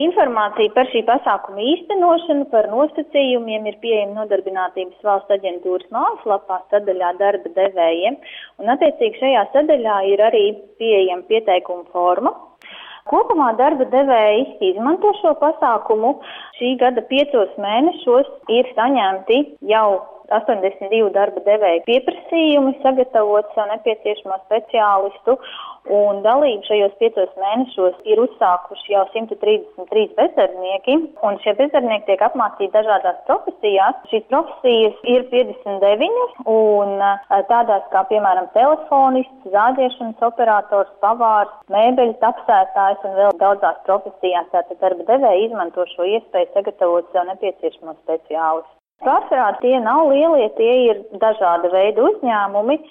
Informācija par šī pasākuma īstenošanu, par nosacījumiem ir pieejama Nodarbinātības valsts aģentūras mājaslapā sadaļā darba devējiem, un attiecīgi šajā sadaļā ir arī pieejama pieteikuma forma. Kopumā darba devēji izmanto šo pasākumu. Šī gada 5 mēnešos ir saņemti jau 82 darba devēju pieprasījumi sagatavot sev nepieciešamo speciālistu, un dalību šajos 5 mēnešos ir uzsākuši jau 133 bezdarbnieki, un šie bezdarbnieki tiek apmācīti dažādās profesijās. Šīs profesijas ir 59, un tādās kā, piemēram, telefonists, zāģēšanas operators, pavārs, mēbeļu tapsētājs un vēl daudzās profesijās. Tātad darba devēji izmanto šo iespēju sagatavot sev nepieciešamo speciālistu. Pārsvarā tie nav lielie, tie ir dažāda veida uzņēmumi.